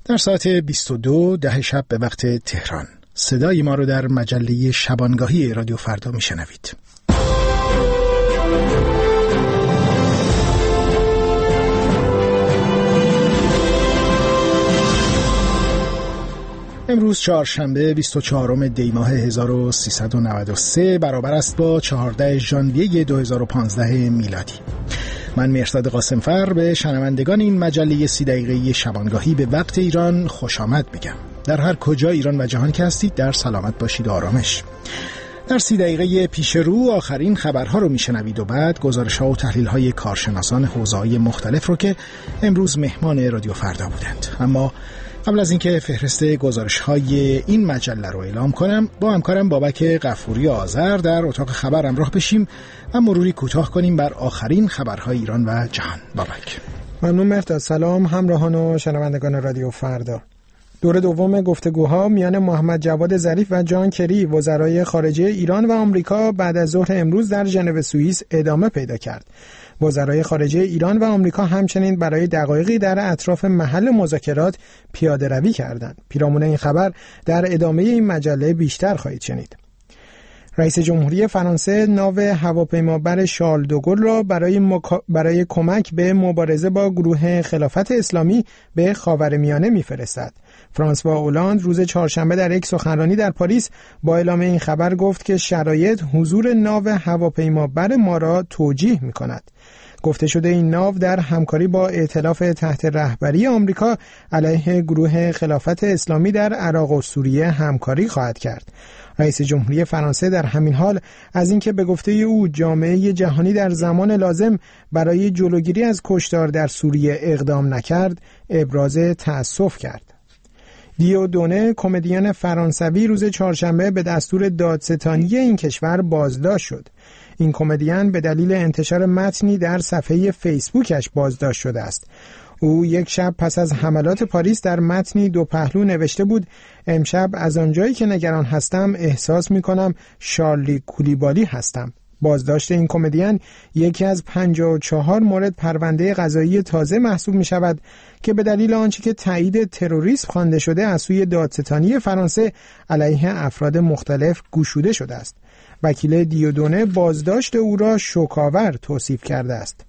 در ساعت 22 ده شب به وقت تهران صدای ما رو در مجله شبانگاهی رادیو فردا میشنوید. امروز چهارشنبه 24 دی ماه 1393 برابر است با 14 ژانویه 2015 میلادی. من مهرزاد قاسمفر به شنوندگان این مجله 30 دقیقه‌ای شبانگاهی به وقت ایران خوش آمد میگم. در هر کجا ایران و جهان که هستید در سلامت باشید و آرامش. در 30 دقیقه پیش رو آخرین خبرها رو میشنوید و بعد گزارش‌ها و تحلیل‌های کارشناسان حوزه‌های مختلف رو که امروز مهمان رادیو فردا بودند. اما قبل از اینکه فهرست گزارش‌های این مجله رو اعلام کنم، با همکارم بابک غفوری آذر در اتاق خبر همراه بشیم و مروری کوتاه کنیم بر آخرین خبرهای ایران و جهان. بابک. ممنون مهرداد. سلام همراهان و شنوندگان رادیو فردا. دور دوم گفتگوها میان محمد جواد ظریف و جان کری وزرای خارجه ایران و آمریکا بعد از ظهر امروز در ژنو سوئیس ادامه پیدا کرد. وزرای خارجه ایران و آمریکا همچنین برای دقایقی در اطراف محل مذاکرات پیاده روی کردند. پیرامون این خبر در ادامه این مجله بیشتر خواهید شنید. رئیس جمهوری فرانسه ناو هواپیمابر شارل دوگل را برای کمک به مبارزه با گروه خلافت اسلامی به خاورمیانه می‌فرستد. فرانسوا اولاند روز چهارشنبه در یک سخنرانی در پاریس با اعلام این خبر گفت که شرایط حضور ناو هواپیمابر ما را توجیه می‌کند. گفته شده این ناو در همکاری با ائتلاف تحت رهبری آمریکا علیه گروه خلافت اسلامی در عراق و سوریه همکاری خواهد کرد. رئیس جمهوری فرانسه در همین حال از اینکه به گفته او جامعه جهانی در زمان لازم برای جلوگیری از کشتار در سوریه اقدام نکرد، ابراز تأسف کرد. دیودونه کمدین فرانسوی روز چهارشنبه به دستور دادستانی این کشور بازداشت شد. این کمدین به دلیل انتشار متنی در صفحه فیسبوکش بازداشت شده است. او یک شب پس از حملات پاریس در متنی دو پهلو نوشته بود: امشب از آنجایی که نگران هستم احساس می کنم شارلی کولیبالی هستم. بازداشت این کمدین یکی از 54 مورد پرونده قضایی تازه محسوب می شود که به دلیل آنچه که تایید تروریسم خوانده شده از سوی دادستانی فرانسه علیه افراد مختلف گشوده شده است. وکیل دیودونه بازداشت او را شوک‌آور توصیف کرده است.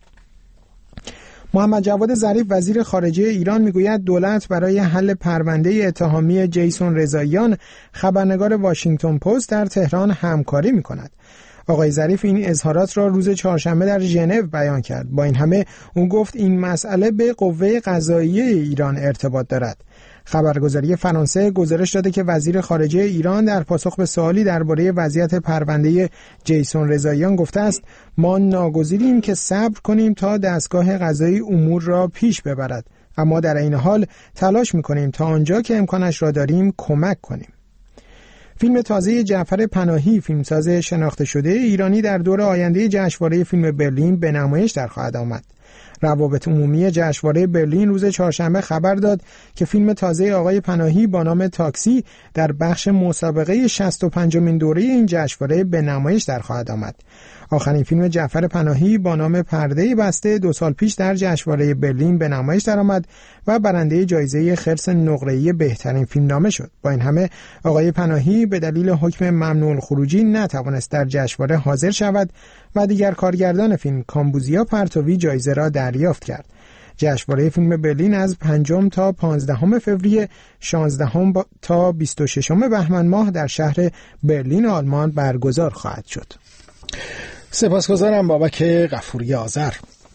محمد جواد ظریف وزیر خارجه ایران میگوید دولت برای حل پرونده اتهامی جیسون رضاییان خبرنگار واشنگتن پست در تهران همکاری میکند. آقای ظریف این اظهارات را روز چهارشنبه در ژنو بیان کرد. با این همه او گفت این مسئله به قوه قضاییه ایران ارتباط دارد. خبرگزاری فرانسه گزارش داده که وزیر خارجه ایران در پاسخ به سوالی درباره وضعیت پرونده جیسون رضاییان گفته است: ما ناگزیریم که صبر کنیم تا دستگاه قضایی امور را پیش ببرد، اما در این حال تلاش می‌کنیم تا آنجا که امکانش را داریم کمک کنیم. فیلم تازه جعفر پناهی، فیلمساز شناخته شده ایرانی، در دور آینده جشنواره فیلم برلین به نمایش در خواهد آمد. روابط عمومی جشنواره برلین روز چهارشنبه خبر داد که فیلم تازه آقای پناهی با نام تاکسی در بخش مسابقه 65مین دوره این جشنواره به نمایش در خواهد آمد. آخرین فیلم جعفر پناهی با نام پرده بسته 2 سال پیش در جشنواره برلین به نمایش درآمد و برنده جایزه خرس نقره‌ای بهترین فیلمنامه شد. با این همه آقای پناهی به دلیل حکم ممنوع الخروجی نتوانست در جشنواره حاضر شود و دیگر کارگردان فیلم کامبوزیا پرتوی جایزه را دریافت کرد. جشنواره فیلم برلین از 5 تا 15 فوریه، 16 تا 26 بهمن ماه در شهر برلین آلمان برگزار خواهد شد. سپاسگزارم بابک غفوری آذر.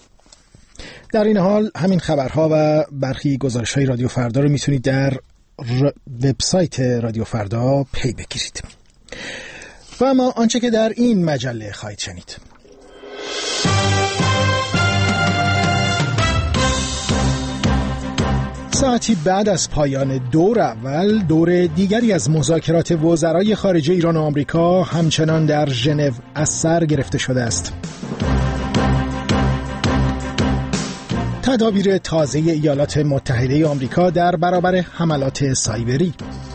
در این حال همین خبرها و برخی گزارش‌های رادیو فردا رو میتونید در وبسایت رادیو فردا پی بگیرید. و اما آنچه که در این مجله خواهید شنید: ساعتی بعد از پایان دور اول، دور دیگری از مذاکرات وزرای خارجه ایران و آمریکا همچنان در ژنو از سر گرفته شده است. تدابیر تازه ایالات متحده آمریکا در برابر حملات سایبری.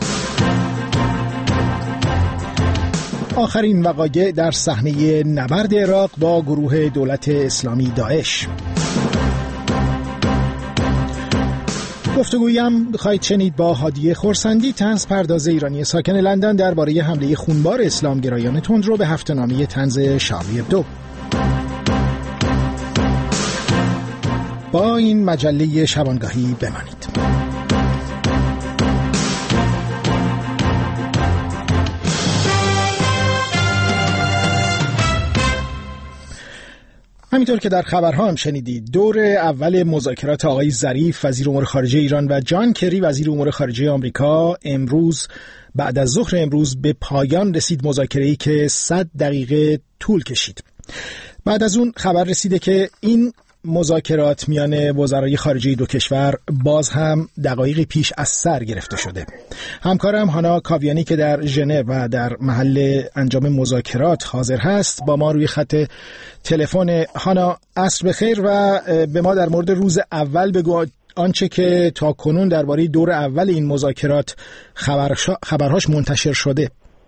آخرین وقایع در صحنه نبرد عراق با گروه دولت اسلامی داعش. گفتگویی هم خواهید شنید با هادیه خورسندی، طنز پرداز ایرانی ساکن لندن، درباره حمله خونبار اسلامگرایان تندرو به هفته‌نامه طنز شارلی ابدو. با این مجله شبانگاهی بمانید. همینطور که در خبرها هم شنیدید، دور اول مذاکرات آقای ظریف وزیر امور خارجه ایران و جان کری وزیر امور خارجه آمریکا امروز بعد از ظهر امروز به پایان رسید، مذاکره‌ای که 100 دقیقه طول کشید. بعد از اون خبر رسیده که این مذاکرات میان وزرای خارجه دو کشور باز هم دقایقی پیش از سر گرفته شده. همکارم هانا کاویانی که در ژنو و در محل انجام مذاکرات حاضر هست با ما روی خط تلفن. هانا، عصر بخیر و به ما در مورد روز اول بگو آنچه که تا کنون درباره دور اول این مذاکرات خبرهاش منتشر شده.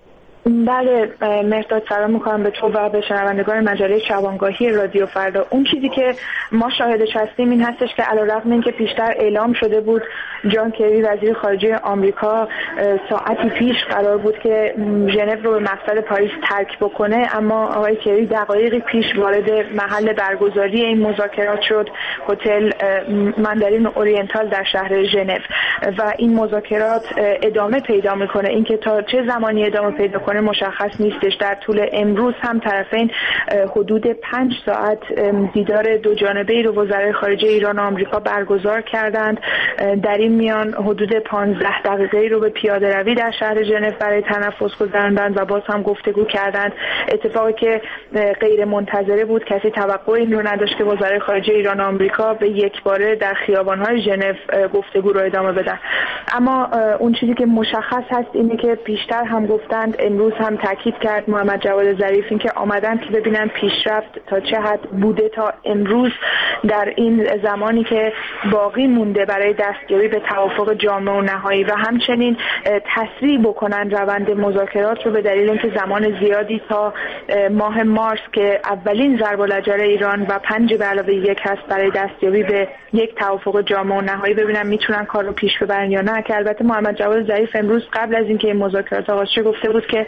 بله مهرداد، سلام میکنم به تو و به شنوندگان مجله شبانگاهی رادیو فردا. اون چیزی که ما شاهدش هستیم این هستش که علیرغم اینکه پیشتر اعلام شده بود جان کری وزیر خارجه آمریکا ساعتی پیش قرار بود که ژنو رو به مقصد پاریس ترک بکنه، اما آقای کری دقایقی پیش وارد محل برگزاری این مذاکرات شد، هتل ماندارین اورینتال در شهر ژنو، و این مذاکرات ادامه پیدا میکنه. اینکه تا چه زمانی ادامه پیدا کنه مشخص نیستش. در طول امروز هم طرفین حدود 5 ساعت دیدار دو جانبه ای رو وزرای خارجه ایران و آمریکا برگزار کردند. در این میان حدود 15 دقیقه ای رو به پیاده روی در شهر ژنو برای تنفس گذراندند و باز هم گفتگو کردند. اتفاقی که غیر منتظره بود، کسی توقع این رو نداشت که وزرای خارجه ایران و آمریکا به یک باره در خیابان‌های ژنو گفتگو رو ادامه بدن. اما اون چیزی که مشخص هست اینه که پیشتر هم گفتند، امروز هم تاکید کرد محمد جواد ظریف، این که آمدن که ببینن پیشرفت تا چه حد بوده تا امروز در این زمانی که باقی مونده برای دستیابی به توافق جامع و نهایی، و همچنین تسریع بکنن روند مذاکرات رو به دلیل اینکه زمان زیادی تا ماه مارس که اولین ضرب اللجر ایران و 5 به علاوه 1 هست برای دستیابی به یک توافق جامع و نهایی ببینن میتونن کار رو پیش ببرن یا نه. که البته محمد جواد ظریف امروز قبل از اینکه این مذاکرات آغاز شه گفته بود که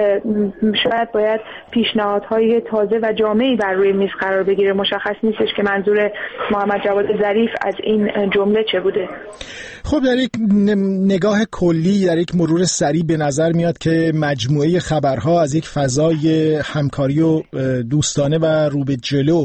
شاید باید پیشنهادهای تازه و جامعی بر روی میز قرار بگیره. مشخص نیستش که منظور محمد جواد ظریف از این جمله چه بوده. خب در یک نگاه کلی، در یک مرور سریع به نظر میاد که مجموعه خبرها از یک فضای همکاری و دوستانه و رو به جلو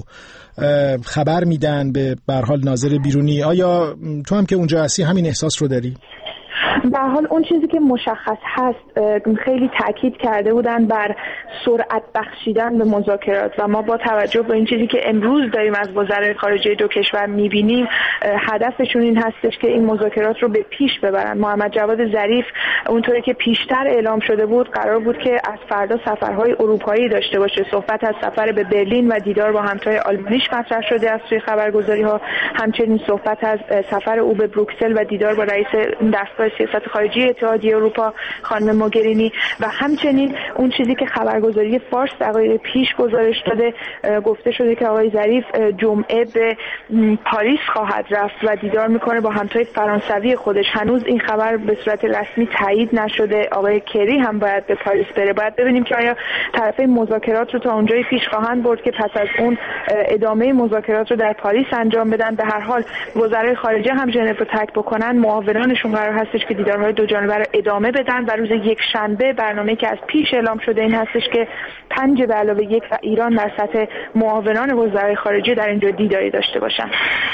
خبر میدن به هر حال ناظر بیرونی. آیا تو هم که اونجا هستی همین احساس رو داری؟ به هر حال اون چیزی که مشخص هست، خیلی تاکید کرده بودن بر سرعت بخشیدن به مذاکرات و ما با توجه به این چیزی که امروز داریم از وزرای خارجه دو کشور می‌بینیم، هدفشون این هستش که این مذاکرات رو به پیش ببرن. محمد جواد ظریف اونطوری که پیشتر اعلام شده بود قرار بود که از فردا سفرهای اروپایی داشته باشه. صحبت از سفر به برلین و دیدار با همتای آلمانیش مطرح شده از سوی خبرگزاری‌ها، همچنین صحبت از سفر او به بروکسل و دیدار با رئیس دستگاه سیاست خارجی اتحادیه اروپا خانم موگرینی، و همچنین اون چیزی که خبرگزاری فارس دقایق پیش گزارش داده، گفته شده که آقای ظریف جمعه به پاریس خواهد رفت و دیدار میکنه با همتای فرانسوی خودش. هنوز این خبر به صورت رسمی تایید نشده. آقای کری هم باید به پاریس بره. باید ببینیم که آیا طرفین مذاکرات رو تا اونجایی پیش خواهند برد که پس از اون ادامه مذاکرات رو در پاریس انجام بدن. به هر حال وزرای خارجه هم ژنو رو ترک بکنن، معاونانشون قرار هستش که دیدارهای دو جانبه رو ادامه بدن و روز یک شنبه برنامه‌ای که از پیش اعلام شده این هستش که 5 به علاوه 1 و ایران در سطح معاونان وزرای خارجه در اینجا دیداری داشته باشن.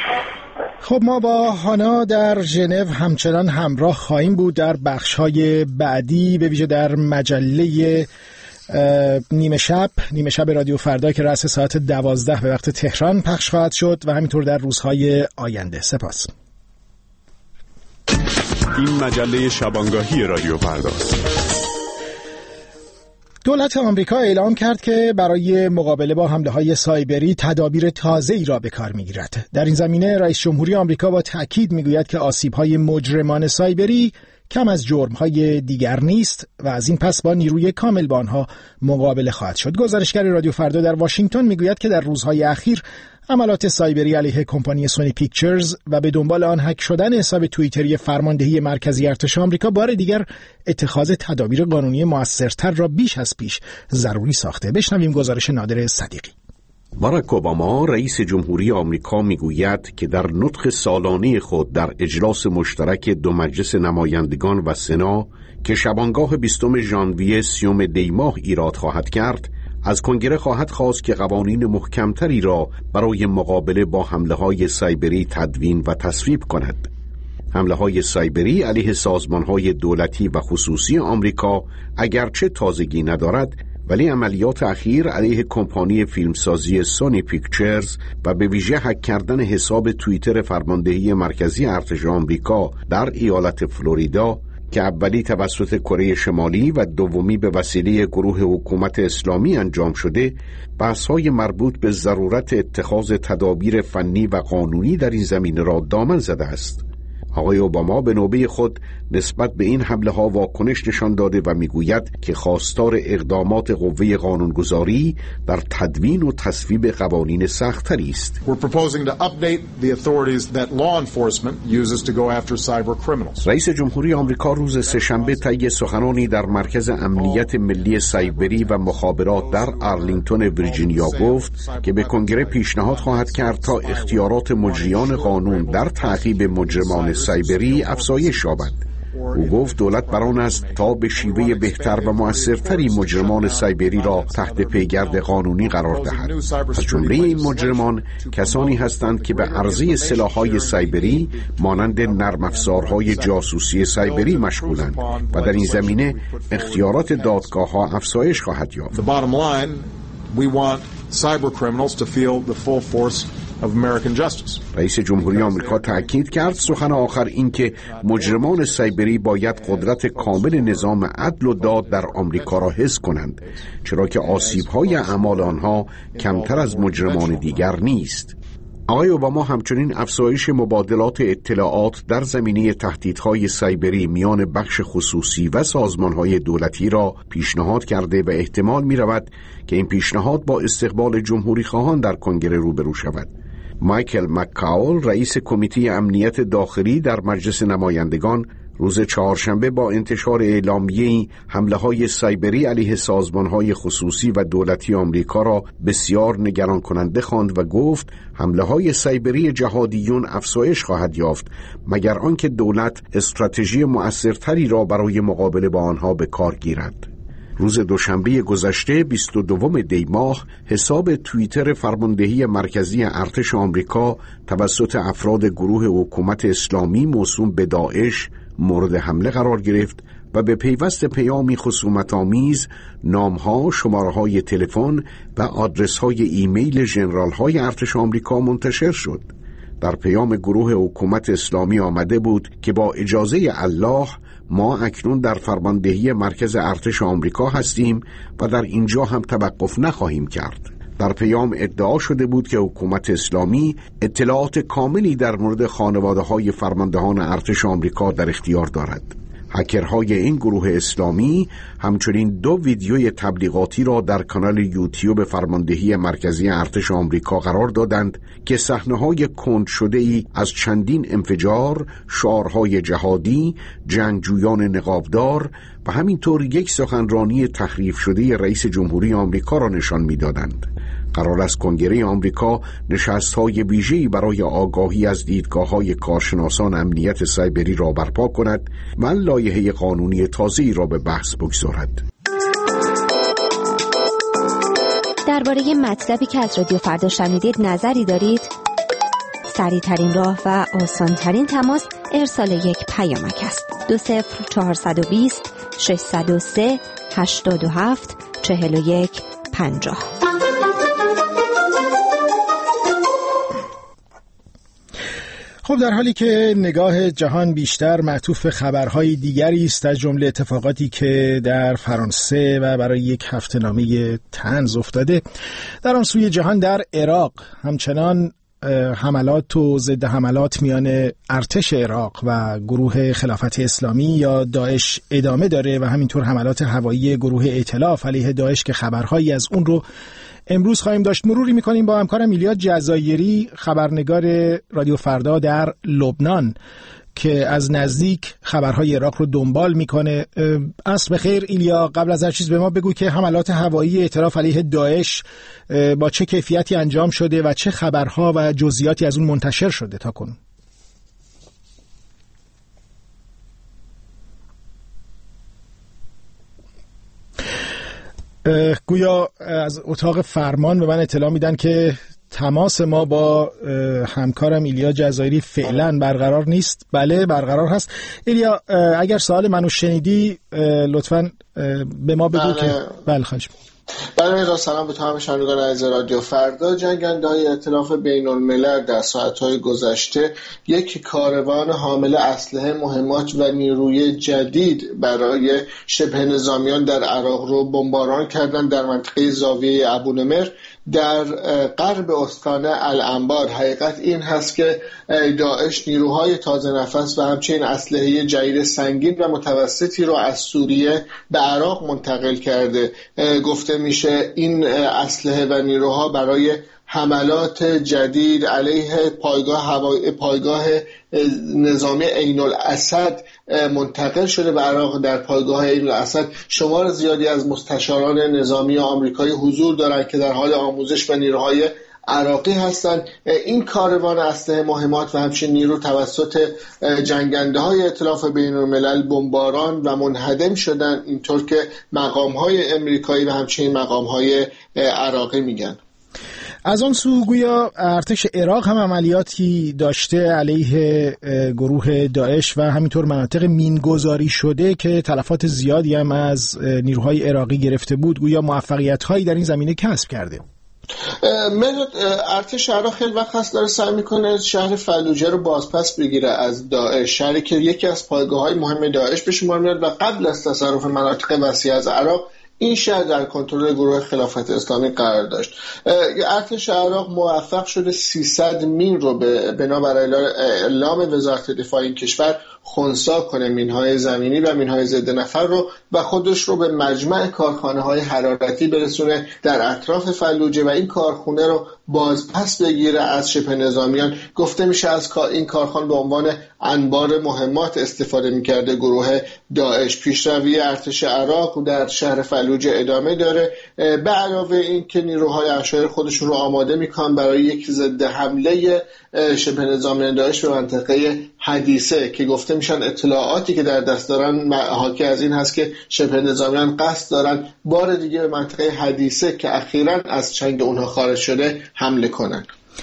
خب ما با هانا در ژنو همچنان همراه خواهیم بود در بخش‌های بعدی، به ویژه در مجله نیمه شب رادیو فردا که رأس ساعت 12 به وقت تهران پخش خواهد شد و همینطور در روزهای آینده. سپاس. این مجله شبانگاهی رادیو فرداست. دولت آمریکا اعلام کرد که برای مقابله با حمله‌های سایبری تدابیر تازه‌ای را به کار می‌گیرد. در این زمینه رئیس جمهوری آمریکا با تأکید می‌گوید که آسیب‌های مجرمان سایبری کم از جرم‌های دیگر نیست و از این پس با نیروی کامل با آنها مقابله خواهد شد. گزارشگر رادیو فردا در واشنگتن می‌گوید که در روزهای اخیر حملات سایبری علیه کمپانی سونی پیکچرز و به دنبال آن هک شدن حساب توییتری فرماندهی مرکزی ارتش آمریکا بار دیگر اتخاذ تدابیر قانونی موثرتر را بیش از پیش ضروری ساخته. بشنویم گزارش نادر صدیقی. باراک اوباما رئیس جمهوری آمریکا میگوید که در نطق سالانه خود در اجلاس مشترک دو مجلس نمایندگان و سنا که شبانگاه 20 ژانویه 30 دی ماه ایراد خواهد کرد، از کنگره خواهد خواست که قوانین محکمتری را برای مقابله با حمله‌های سایبری تدوین و تصویب کند. حمله‌های سایبری علیه سازمان‌های دولتی و خصوصی آمریکا اگرچه تازگی ندارد، ولی عملیات اخیر علیه کمپانی فیلمسازی سونی پیکچرز و به ویژه هک کردن حساب توییتر فرماندهی مرکزی ارتش آمریکا در ایالت فلوریدا که اولی توسط کره شمالی و دومی به وسیله گروه حکومت اسلامی انجام شده، بحث‌های مربوط به ضرورت اتخاذ تدابیر فنی و قانونی در این زمینه را دامن زده است. آقای اوباما به نوبه خود نسبت به این حمله ها واکنش نشان داده و میگوید که خواستار اقدامات قوه قانونگذاری در تدوین و تصویب قوانین سخت‌تری است. رئیس جمهوری آمریکا روز سه‌شنبه طی سخنانی در مرکز امنیت ملی سایبری و مخابرات در آرلینگتون ویرجینیا گفت که به کنگره پیشنهاد خواهد کرد تا اختیارات مجریان قانون در تعقیب مجرمان سایبری افزایش یابد. او گفت دولت بر آن است تا به شیوه بهتر و مؤثرتری مجرمان سایبری را تحت پیگرد قانونی قرار دهد. از جمله این مجرمان کسانی هستند که به عرضه سلاح‌های سایبری مانند نرم افزارهای جاسوسی سایبری مشغولند و در این زمینه اختیارات دادگاه‌ها افزایش خواهد یافت. رئیس جمهوری آمریکا تأکید کرد سخن آخر این که مجرمان سایبری باید قدرت کامل نظام عدل و داد در آمریکا را حفظ کنند، چرا که آسیب‌های اعمال آنها کمتر از مجرمان دیگر نیست. آقای اوباما همچنین افزایش مبادلات اطلاعات در زمینه تهدیدهای سایبری میان بخش خصوصی و سازمانهای دولتی را پیشنهاد کرده و احتمال می‌رود که این پیشنهاد با استقبال جمهوری خواهان در کنگره روبرو شود. مایکل مک‌کاول رئیس کمیته امنیت داخلی در مجلس نمایندگان روز چهارشنبه با انتشار اعلامیه‌ای حمله‌های سایبری علیه سازمان‌های خصوصی و دولتی آمریکا را بسیار نگران کننده خواند و گفت حمله‌های سایبری جهادیون افزایش خواهد یافت مگر آنکه دولت استراتژی مؤثرتری را برای مقابله با آنها به کار گیرد. روز دوشنبه گذشته 22 دی ماه حساب توییتر فرماندهی مرکزی ارتش آمریکا توسط افراد گروه حکومت اسلامی موسوم به داعش مورد حمله قرار گرفت و به پیوست پیامی خصومت‌آمیز نام‌ها، شماره‌های تلفن و آدرس‌های ایمیل ژنرال‌های ارتش آمریکا منتشر شد. در پیام گروه حکومت اسلامی آمده بود که با اجازه الله ما اکنون در فرماندهی مرکز ارتش آمریکا هستیم و در اینجا هم توقف نخواهیم کرد. در پیام ادعا شده بود که حکومت اسلامی اطلاعات کاملی در مورد خانواده‌های فرماندهان ارتش آمریکا در اختیار دارد. هکرهای این گروه اسلامی همچنین 2 ویدیوی تبلیغاتی را در کانال یوتیوب فرماندهی مرکزی ارتش آمریکا قرار دادند که صحنه‌های کند شده‌ای از چندین انفجار، شعارهای جهادی، جنگجویان نقابدار و همینطور یک سخنرانی تحریف شده رئیس جمهوری آمریکا را نشان می‌دادند. قرار است کنگره آمریکا نشست‌های ویژه‌ای برای آگاهی از دیدگاه‌های کارشناسان امنیت سایبری را برپا کند و لایحه قانونی تازه‌ای را به بحث بگذارد. درباره مطلبی که از رادیو فردا شنیدید نظری دارید؟ سریع‌ترین راه و آسان‌ترین تماس ارسال یک پیامک است. 20420 603 87 41 50. خب در حالی که نگاه جهان بیشتر معطوف به خبرهای دیگری است از جمله اتفاقاتی که در فرانسه و برای یک هفته‌نامه طنز افتاده، در آن سوی جهان در عراق همچنان حملات و ضد حملات میان ارتش عراق و گروه خلافت اسلامی یا داعش ادامه داره و همینطور حملات هوایی گروه ائتلاف علیه داعش که خبرهایی از اون رو امروز خواهیم داشت. مروری میکنیم با همکارم ایلیا جزایری، خبرنگار رادیو فردا در لبنان که از نزدیک خبرهای عراق رو دنبال میکنه. عصر بخیر ایلیا، قبل از هر چیز به ما بگو که حملات هوایی ائتلاف علیه داعش با چه کیفیتی انجام شده و چه خبرها و جزئیاتی از اون منتشر شده تا کنون. گویا از اتاق فرمان به من اطلاع میدن که تماس ما با همکارم ایلیا جزایری فعلا برقرار نیست. بله برقرار هست. ایلیا اگر سوال منو شنیدی لطفاً به ما بگو. که بله خواهش بله. سلام به تمام شنوندگان عزیز رادیو فردا. جنگنده‌های ائتلاف بین‌الملل در ساعت‌های گذشته یک کاروان حامل اسلحه مهمات و نیروی جدید برای شبه نظامیان در عراق رو بمباران کردند در منطقه زاویه ابونمر در غرب استان الانبار. حقیقت این هست که داعش نیروهای تازه نفس و همچنین اسلحه جدید سنگین و متوسطی رو از سوریه به عراق منتقل کرده. گفته میشه این اسلحه و نیروها برای حملات جدید علیه پایگاه نظامی عین الاسد منتقل شده به عراق. در پایگاه عین الاسد شمار زیادی از مستشاران نظامی آمریکایی حضور دارند که در حال آموزش و نیروهای عراقی هستند. این کاروان اسلحه مهمات و همچنین نیرو توسط جنگنده‌های ائتلاف بین‌الملل بمباران و منهدم شدند، اینطور که مقام‌های آمریکایی و همچنین مقام‌های عراقی میگن. از آن سو گویا ارتش عراق هم عملیاتی داشته علیه گروه داعش و همینطور مناطق مینگذاری شده که تلفات زیادی هم از نیروهای عراقی گرفته بود. گویا موفقیت‌هایی در این زمینه کسب کرده. ارتش عراق خیلی وقت هست داره سعی میکنه شهر فلوجه رو بازپس بگیره از داعش، شهری که یکی از پایگاه‌های مهم داعش به شمار میاد و قبل از تصرف مناطق وسیع از عراق این شهر در کنترل گروه خلافت اسلامی قرار داشت. ارتش عراق موفق شده 300 مین رو بنابر اعلام وزارت دفاع این کشور خنثی کنه، مین‌های زمینی و مین‌های ضد نفر رو، و خودش رو به مجمع کارخانه‌های حرارتی برسونه در اطراف فلوجه و این کارخونه رو بازپس بگیره از شبه نظامیان. گفته میشه از این کارخانه به عنوان انبار مهمات استفاده میکرده گروه داعش. پیشروی ارتش عراق در شهر فلوجه ادامه داره. به علاوه این که نیروهای عشایر خودشون رو آماده میکنن برای یک ضد حمله شبه نظامیان داعش به منطقه حدیثه که گفته میشن اطلاعاتی که در دست دارن حاکی از این هست که شبه نظامیان قصد دارن بار دیگه به منطقه حدیثه که اخیراً از چنگ اونها خارج شده حمله کنن.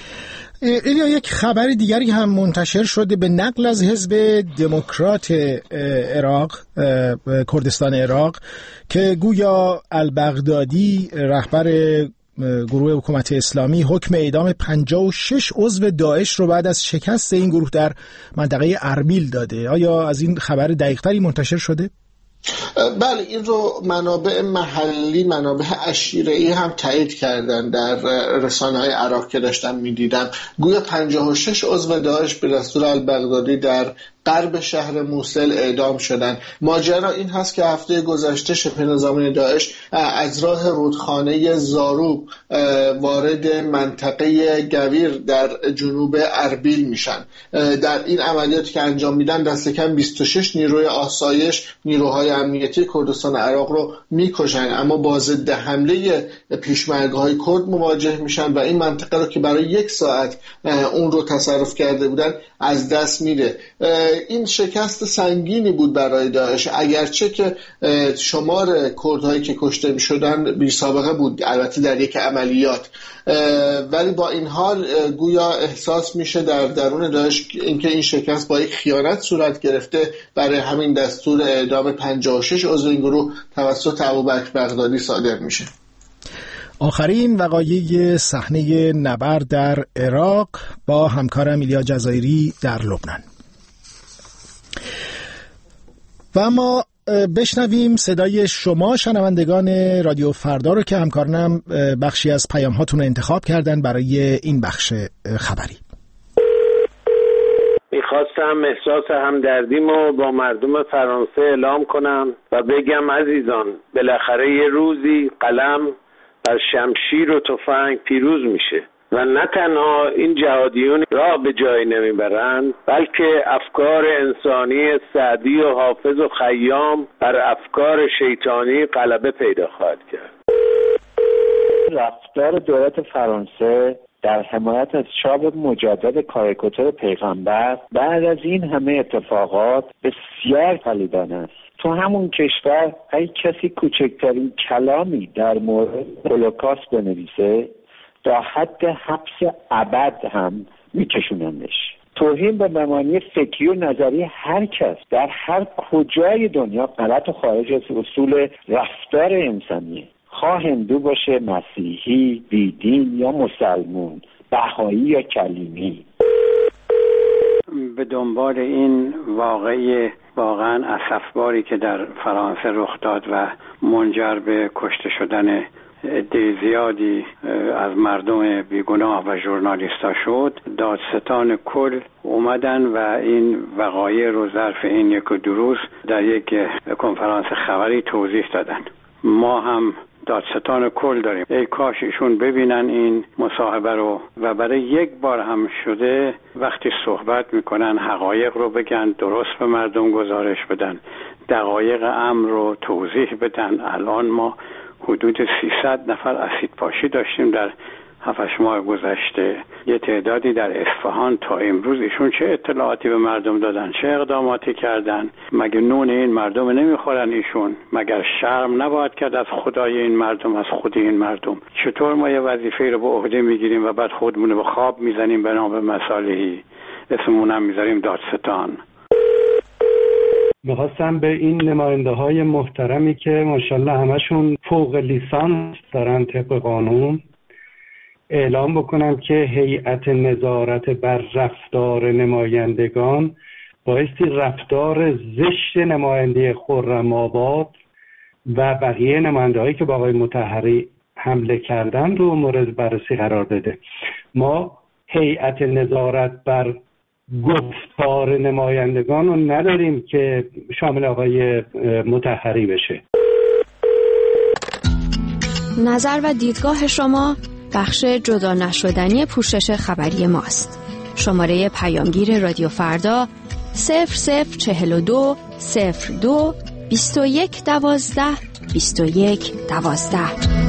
ایلیا یک خبر دیگری هم منتشر شده به نقل از حزب دموکرات عراق، کردستان عراق، که گویا البغدادی رهبر گروه حکومت اسلامی حکم اعدام 56 عضو داعش رو بعد از شکست این گروه در منطقه اربیل داده. آیا از این خبر دقیق‌تری منتشر شده؟ بله، این رو منابع محلی، منابع عشیره‌ای هم تایید کردن. در رسانه‌های عراق که داشتم می‌دیدم گویا 56 عضو داعش به دستور البغدادی در غرب شهر موصل اعدام شدند. ماجرا این هست که هفته گذشته شبه نظامیان داعش از راه رودخانه زاروب وارد منطقه گویر در جنوب اربیل میشن. در این عملیاتی که انجام میدن دست کم 26 نیروی آسایش، نیروهای امنیتی کردستان عراق رو میکشن، اما با ضد حمله پیشمرگ‌های کرد مواجه میشن و این منطقه رو که برای 1 ساعت اون رو تصرف کرده بودن از دست میده. این شکست سنگینی بود برای داعش، اگرچه که شمار کردهایی که کشته می شدن بی سابقه بود، البته در یک عملیات، ولی با این حال گویا احساس میشه در درون داعش اینکه این شکست با یک خیانت صورت گرفته. برای همین دستور اعدام 56 عضو این گروه توسط ابوبکر بغدادی صادر میشه. آخرین وقایع صحنه نبرد در عراق با همکارم ایلیا جزایری در لبنان. و اما بشنویم صدای شما شنوندگان رادیو فردا رو که همکارانم بخشی از پیام هاتون رو انتخاب کردن برای این بخش خبری. میخواستم احساس همدردیمو با مردم فرانسه اعلام کنم و بگم عزیزان، بالاخره یه روزی قلم بر شمشیر و تفنگ پیروز میشه و نه تنها این جهادیون راه به جایی نمیبرند، بلکه افکار انسانی سعدی و حافظ و خیام بر افکار شیطانی غلبه پیدا خواهد کرد. رفتار دولت فرانسه در حمایت از چاپ مجدد کاریکاتور پیغمبر بعد از این همه اتفاقات بسیار پلیدانه است. تو همون کشور اگه کسی کوچکترین کلامی در مورد هولوکاست بنویسه تا حد حبس ابد هم میکشونندش. توهین به مبانی فکری و نظری هر کس در هر کجای دنیا غلط و خارج از اصول رفتار انسانیه، خواه هندو باشه، مسیحی، بیدین یا مسلمون، بهایی یا کلیمی. به دنبال این واقعی واقعا اسفباری که در فرانسه رخ داد و منجر به کشته شدن عده زیادی از مردم بیگناه و ژورنالیستا شد، دادستان کل اومدن و این وقایع رو ظرف این یک دو روز در یک کنفرانس خبری توضیح دادن. ما هم دادستان کل داریم، ای کاش ایشون ببینن این مصاحبه رو و برای یک بار هم شده وقتی صحبت میکنن حقایق رو بگن، درست به مردم گزارش بدن، دقایق امر رو توضیح بدن. الان ما حدود 300 نفر اسید پاشی داشتیم در 7 ماه گذشته. یه تعدادی در اصفهان تا امروز ایشون چه اطلاعاتی به مردم دادن، چه اقداماتی کردن؟ مگه نون این مردم نمیخورن ایشون؟ مگر شرم نباید کرد از خدای این مردم، از خود این مردم؟ چطور ما یه وظیفه رو به عهده میگیریم و بعد خودمون رو به خواب میزنیم به نام مصالحی، اسممون هم میذاریم دادستان؟ میخواستم به این نماینده های محترمی که ماشاءالله همشون فوق لیسانس دارن طبق قانون اعلام بکنم که هیئت نظارت بر رفتار نمایندگان بایستی رفتار زشت نماینده خرم‌آباد و بقیه نماینده هایی که با آقای مطهری حمله کردن رو مورد بررسی قرار بده. ما هیئت نظارت بر گفتار نمایندگان رو نداریم که شامل آقای مطهری بشه. نظر و دیدگاه شما بخش جدا نشدنی پوشش خبری ماست. شماره پیامگیر رادیو فردا 0042 02 21 12 21 12.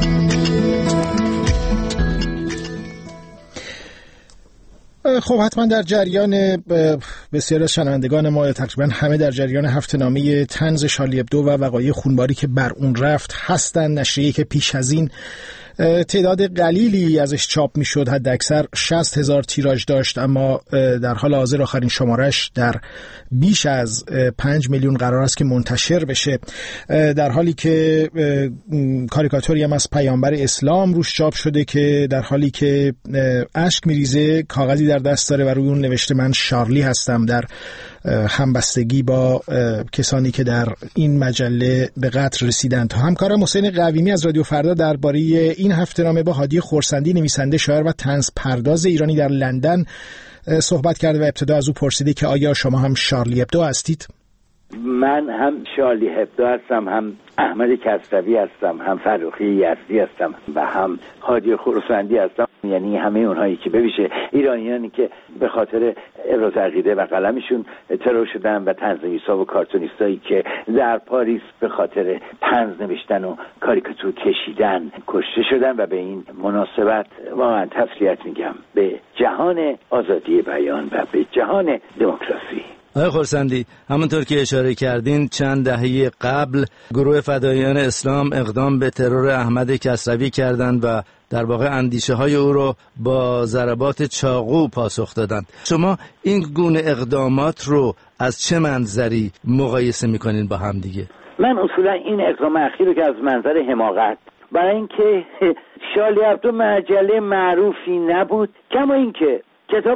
خب حتما در جریان بسیار از شنوندگان ما تقریبا همه در جریان هفته‌نامه طنز شارلی ابدو و وقایع خونباری که بر اون رفت هستند. نشریه‌ای که پیش از این تعداد قلیلی ازش چاپ میشد، حد اکثر 60,000 تیراژ داشت، اما در حال حاضر آخرین شمارش در بیش از 5 میلیون قرار است که منتشر بشه، در حالی که کاریکاتوری هم از پیامبر اسلام روش چاپ شده که در حالی که اشک میریزه کاغذی در دست داره و روی اون نوشته من شارلی هستم، در همبستگی با کسانی که در این مجله به قتل رسیدند. همکارم حسین قویمی از رادیو فردا درباره این هفته‌نامه با هادی خرسندی، نویسنده، شاعر و طنز پرداز ایرانی در لندن صحبت کرده و ابتدا از او پرسیده که آیا شما هم شارلی ابدو هستید؟ من هم شارلی ابدو هستم، هم احمد کسروی هستم، هم فرخی یزدی هستم و هم هادی خرسندی هستم. یعنی همه اونهایی که ببیشه ایرانیانی که به خاطر ابراز عقیده و قلمشون ترور شدن و طنزنویسا و کارتونیستایی که در پاریس به خاطر طنز نوشتن و کاریکاتور کشیدن کشته شدن. و به این مناسبت واقعا تسلیت میگم به جهان آزادی بیان و به جهان دموکراسی. آقای خرسندی، همونطور که اشاره کردین چند دهه قبل گروه فداییان اسلام اقدام به ترور احمد کسروی کردند و در واقع اندیشه های او رو با ضربات چاقو پاسخ دادند. شما این گونه اقدامات رو از چه منظری مقایسه میکنین با هم دیگه؟ من اصولا این اقدام اخیر رو که از منظر حماقت، برای اینکه شارلی ابدو مجله معروفی نبود، کما اینکه کتاب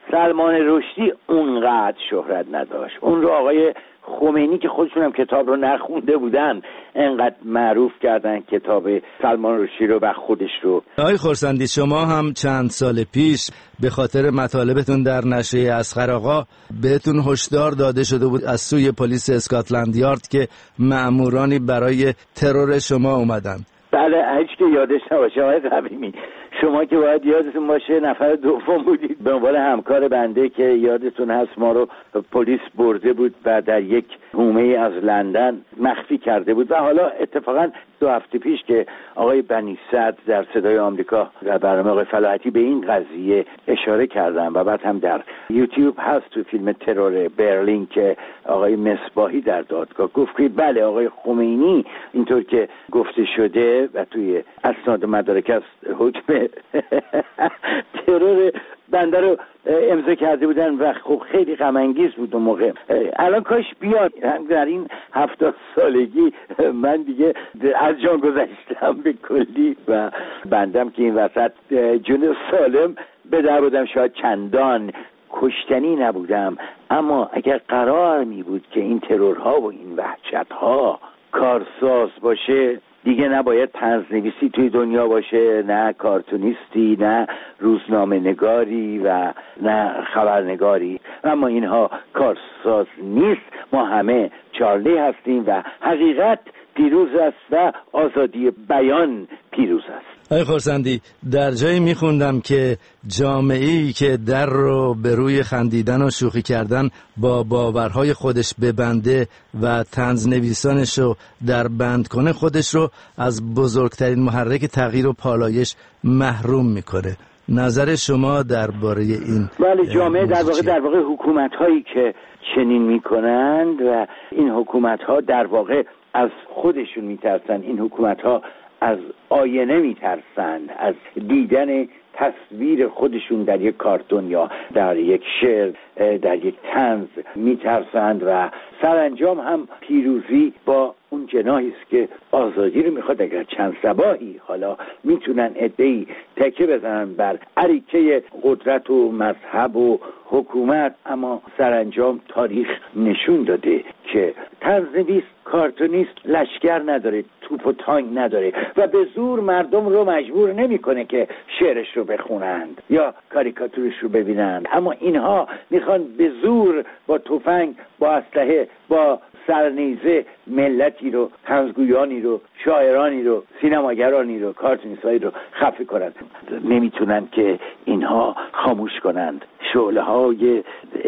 سلمان رشدی اونقدر شهرت نداشت. اون رو آقای خمینی که خودشون هم کتاب رو نخونده بودن انقدر معروف کردن کتاب سلمان رشدی رو و خودش رو. آقای خرسندی، شما هم چند سال پیش به خاطر مطالبتون در نشریه اصغر آقا بهتون هشدار داده شده بود از سوی پلیس اسکاتلند یارد که مأمورانی برای ترور شما اومدن. بله، هیچ که یادش نباشه آقای قویمی، شما که باید یادتون باشه نفر دوم بودید به عنوان همکار بنده که یادتون هست ما رو پلیس برده بود و در یک حومه از لندن مخفی کرده بود. و حالا اتفاقا 2 هفته پیش که آقای بنی صدر در صدای آمریکا در برنامه آقای فلاحتی به این قضیه اشاره کردن و بعد هم در یوتیوب هست تو فیلم ترور برلین که آقای مصباحی در دادگاه گفت که بله آقای خمینی اینطور که گفته شده و توی اسناد مدارک است حکم ترور بنده رو امضا کرده بودن و خب خیلی غم انگیز بود اون موقع. الان کاش بیاد. در این 70 سالگی من دیگه از جان گذشتم به کلی و بندم که این وسط جون سالم به در بودم، شاید چندان کشتنی نبودم، اما اگر قرار می بود که این ترورها و این وحشتها کارساز باشه دیگه نباید طنزنویسی توی دنیا باشه، نه کارتونیستی، نه روزنامه نگاری و نه خبرنگاری. اما اینها کارساز نیست. ما همه چارلی هستیم و حقیقت پیروز است و آزادی بیان پیروز است. آقای خرسندی، در جایی میخوندم که جامعه‌ای که در رو به روی خندیدن و شوخی کردن با باورهای خودش ببنده و طنزنویسانش رو در بند کنه خودش رو از بزرگترین محرک تغییر و پالایش محروم میکنه. نظر شما درباره این؟ بله، جامعه در واقع حکومت‌هایی که چنین میکنند و این حکومت‌ها در واقع از خودشون میترسن. این حکومت‌ها از آینه میترسند، از دیدن تصویر خودشون در یک کارتون یا در یک شعر، در یک طنز میترسند و سرانجام هم پیروزی با اون جناحی است که آزادی رو میخواد. اگر چند صباحی حالا میتونن عده‌ای تکه بزنن بر اریکه قدرت و مذهب و حکومت، اما سرانجام تاریخ نشون داده که طنزنویس، کارتونیست لشکر نداره، توپ و تانک نداره و به زور مردم رو مجبور نمیکنه که شعرش رو بخونند یا کاریکاتورش رو ببینند. اما اینها میخوان به زور با تفنگ، با اسلحه، با سرنیزه ملتی رو، طنزگویانی رو، شاعرانی رو، سینماگرانی رو، کارتونیستایی رو خفه کنند. نمیتونن که اینها خاموش کنند شعله‌های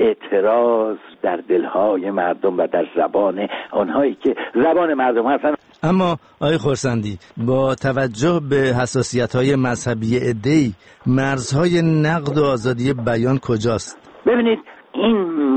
اعتراض در دلهای مردم و در زبان آنهایی که زبان مردم هستن. اما آقای خرسندی، با توجه به حساسیت‌های مذهبی عده‌ای مرزهای نقد و آزادی بیان کجاست؟ ببینید، این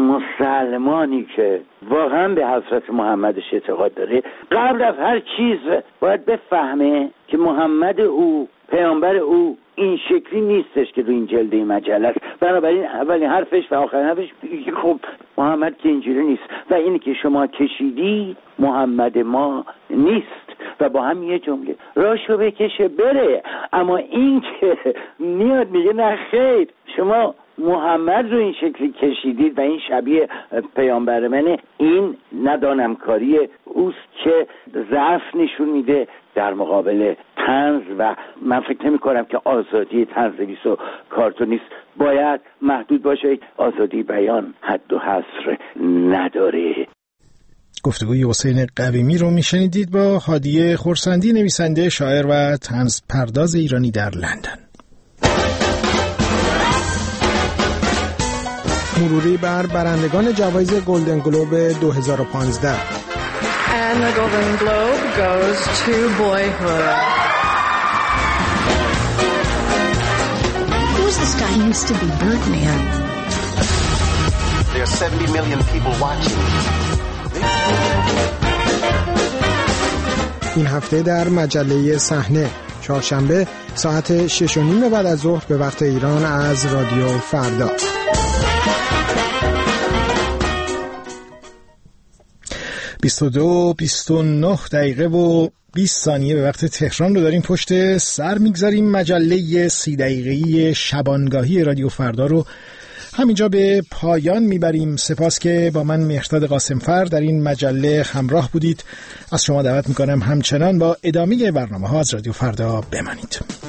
مسلمانی که واقعا به حضرت محمدش اعتقاد داره قبل از هر چیز باید بفهمه که محمد او، پیامبر او این شکلی نیستش که رو این جلده مجله است. بنابراین اولین حرفش و آخرین حرفش خب محمد که اینجوری نیست و اینی که شما کشیدی محمد ما نیست و با هم یه جمله راشو بکشه بره. اما این که میاد میگه نه خیر، شما محمد رو این شکلی کشیدید و این شبیه پیامبر منه، این ندانمکاری اوست که ضعف نشون میده در مقابل طنز. و من فکر نمی کنم که آزادی طنزنویس و کارتونیست باید محدود باشه. آزادی بیان حد و حصر نداره. گفتگوی حسین قویمی رو میشنیدید با هادیه خرسندی، نویسنده، شاعر و طنز پرداز ایرانی در لندن. مروری بر برندگان جوایز گلدن گلوب 2015. And the Golden Globe goes to Boyhood. Who's this guy who used to be Birdman? There are 70 million people watching. این هفته در مجله صحنه، چهارشنبه ساعت 6:30 بعد از ظهر به وقت ایران از رادیو فردا. 22:29 دقیقه و 20 ثانیه به وقت تهران رو داریم پشت سر میگذاریم. مجله 30 دقیقه‌ای شبانگاهی رادیو فردا رو همینجا به پایان میبریم. سپاس که با من مهرداد قاسمفر در این مجله همراه بودید. از شما دعوت میکنم همچنان با ادامه برنامه‌ها از رادیو فردا بمانید.